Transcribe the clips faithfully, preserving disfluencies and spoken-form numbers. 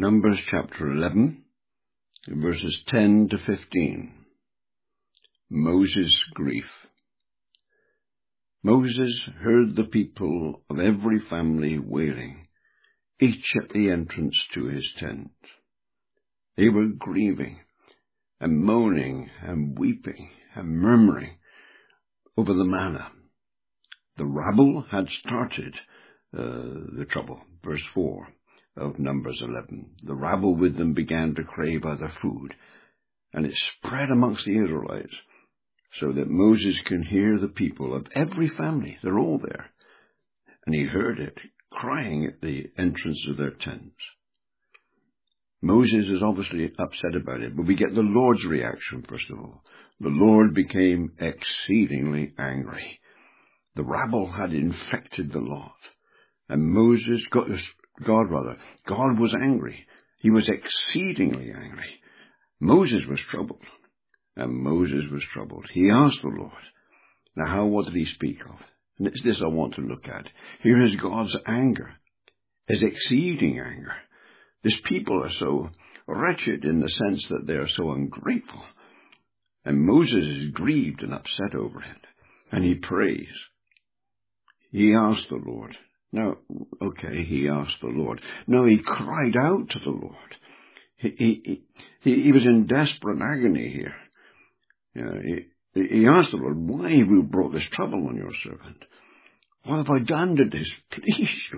Numbers chapter eleven, verses ten to fifteen. Moses' grief. Moses heard the people of every family wailing, each at the entrance to his tent. They were grieving and moaning and weeping and murmuring over the manna. The rabble had started uh, the trouble. Verse four of Numbers eleven. The rabble with them began to crave other food, and it spread amongst the Israelites, so that Moses can hear the people of every family. They're all there. And he heard it crying at the entrance of their tents. Moses is obviously upset about it, but we get the Lord's reaction first of all. The Lord became exceedingly angry. The rabble had infected the lot, and Moses, God, God rather, God was angry. He was exceedingly angry. Moses was troubled, and Moses was troubled. He asked the Lord. Now, how, what did he speak of? And it's this I want to look at. Here is God's anger, his exceeding anger. This people are so wretched in the sense that they are so ungrateful. And Moses is grieved and upset over it. And he prays. He asked the Lord. Now, okay, he asked the Lord. No, he cried out to the Lord. He, he, he, he was in desperate agony here. You know, he, he asked the Lord, why have you brought this trouble on your servant? What have I done to displease you?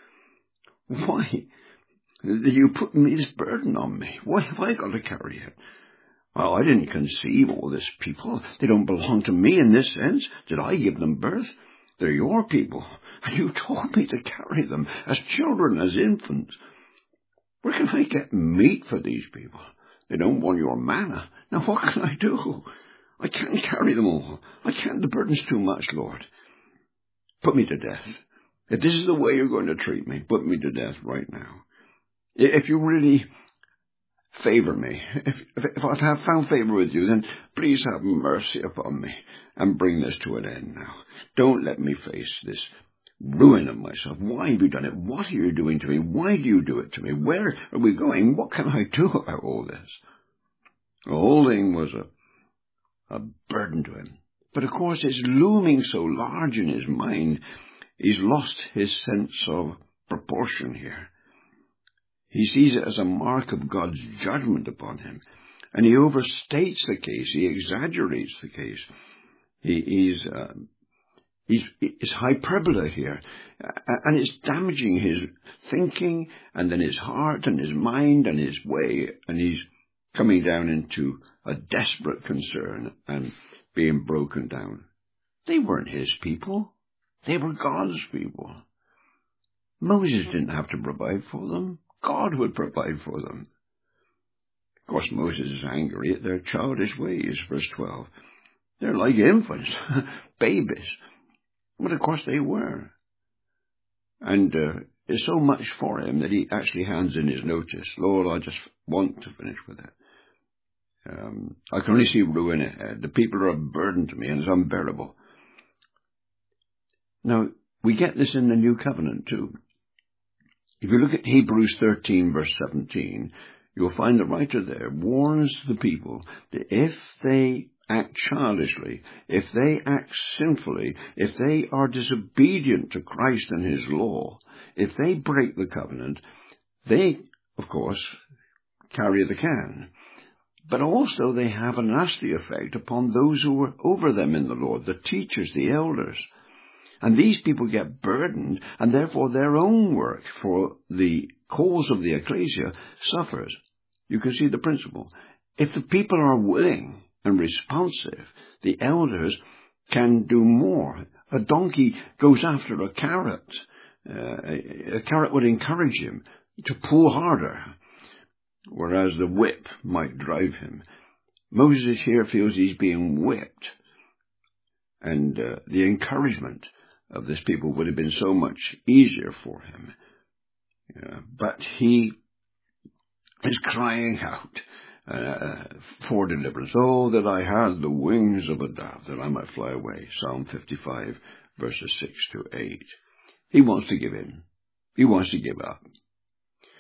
Why did you put me this burden on me? Why have I got to carry it? Well, I didn't conceive all this people. They don't belong to me in this sense. Did I give them birth? They're your people, and you told me to carry them as children, as infants. Where can I get meat for these people? They don't want your manna. Now what can I do? I can't carry them all. I can't. The burden's too much, Lord. Put me to death. If this is the way you're going to treat me, put me to death right now. If you really favor me, if, if, if I have found favor with you, then please have mercy upon me and bring this to an end now. Don't let me face this ruin of myself. Why have you done it? What are you doing to me? Why do you do it to me? Where are we going? What can I do about all this? The whole thing was a, a burden to him. But of course, it's looming so large in his mind, he's lost his sense of proportion here. He sees it as a mark of God's judgment upon him. And he overstates the case. He exaggerates the case. He, he's, uh, he's, it's hyperbole here. And it's damaging his thinking and then his heart and his mind and his way. And he's coming down into a desperate concern and being broken down. They weren't his people. They were God's people. Moses didn't have to provide for them. God would provide for them. Of course, Moses is angry at their childish ways, verse twelve. They're like infants, babies. But of course they were. And uh, it's so much for him that he actually hands in his notice. Lord, I just want to finish with it. Um, I can only see ruin ahead. The people are a burden to me and it's unbearable. Now, we get this in the New Covenant too. If you look at Hebrews thirteen, verse seventeen, you'll find the writer there warns the people that if they act childishly, if they act sinfully, if they are disobedient to Christ and his law, if they break the covenant, they, of course, carry the can. But also they have a nasty effect upon those who are over them in the Lord, the teachers, the elders. And these people get burdened, and therefore their own work for the cause of the ecclesia suffers. You can see the principle. If the people are willing and responsive, the elders can do more. A donkey goes after a carrot. Uh, a carrot would encourage him to pull harder, whereas the whip might drive him. Moses here feels he's being whipped, and uh, the encouragement of this people would have been so much easier for him. Yeah, but he is crying out uh, for deliverance. Oh, that I had the wings of a dove, that I might fly away. Psalm fifty-five, verses six to eight. He wants to give in. He wants to give up.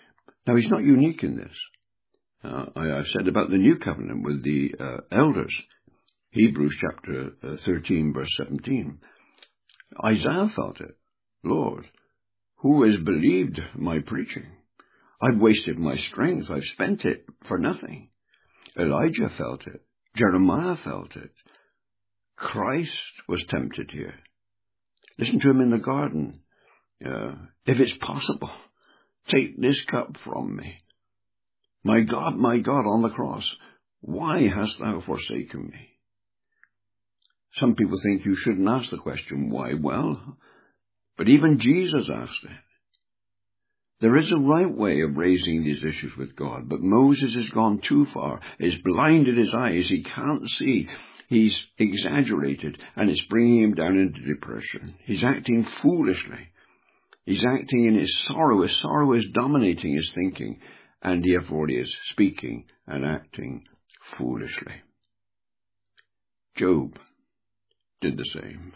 Now, he's not unique in this. Uh, I, I've said about the new covenant with the uh, elders, Hebrews chapter uh, thirteen, verse seventeen. Isaiah felt it. Lord, who has believed my preaching? I've wasted my strength. I've spent it for nothing. Elijah felt it. Jeremiah felt it. Christ was tempted here. Listen to him in the garden. Uh, if it's possible, take this cup from me. My God, my God, on the cross, why hast thou forsaken me? Some people think you shouldn't ask the question, why? Well, but even Jesus asked it. There is a right way of raising these issues with God, but Moses has gone too far. It's blinded his eyes. He can't see. He's exaggerated, and it's bringing him down into depression. He's acting foolishly. He's acting in his sorrow. His sorrow is dominating his thinking, and therefore he is speaking and acting foolishly. Job did the same.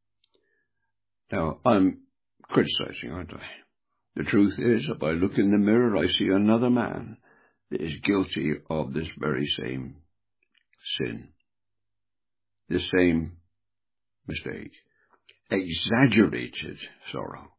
Now, I'm criticizing, aren't I? The truth is, if I look in the mirror, I see another man that is guilty of this very same sin. This same mistake. Exaggerated sorrow.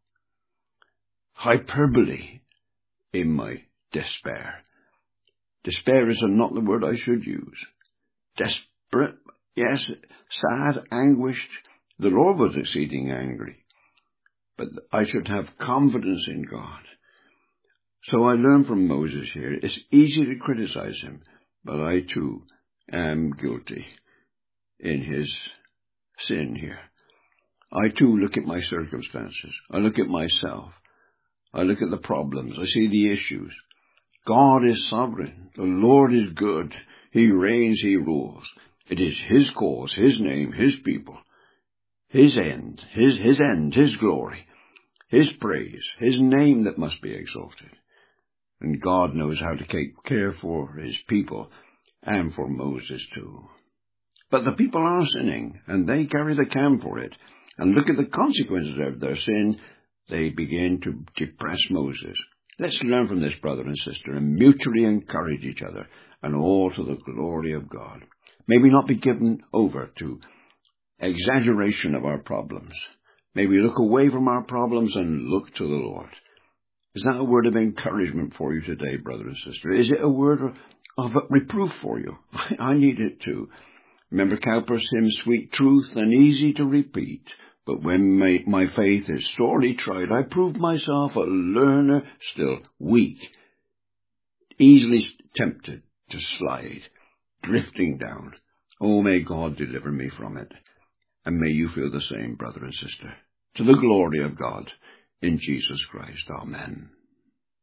Hyperbole in my despair. Despair is not the word I should use. Desperate, yes, sad, anguished. The Lord was exceeding angry. But I should have confidence in God. So I learn from Moses here. It's easy to criticize him, but I too am guilty in his sin here. I too look at my circumstances. I look at myself. I look at the problems. I see the issues. God is sovereign. The Lord is good. He reigns. He rules. It is his cause, his name, his people, his end, his, his end, his glory, his praise, his name that must be exalted. And God knows how to take care for his people and for Moses too. But the people are sinning, and they carry the can for it. And look at the consequences of their sin. They begin to depress Moses. Let's learn from this, brother and sister, and mutually encourage each other, and all to the glory of God. May we not be given over to exaggeration of our problems. May we look away from our problems and look to the Lord. Is that a word of encouragement for you today, brother and sister? Is it a word of, of reproof for you? I, I need it too. Remember Cowper's hymn, sweet truth and easy to repeat. But when my, my faith is sorely tried, I prove myself a learner still weak, easily tempted to slide, drifting down. Oh, may God deliver me from it. And may you feel the same, brother and sister. To the glory of God, in Jesus Christ. Amen.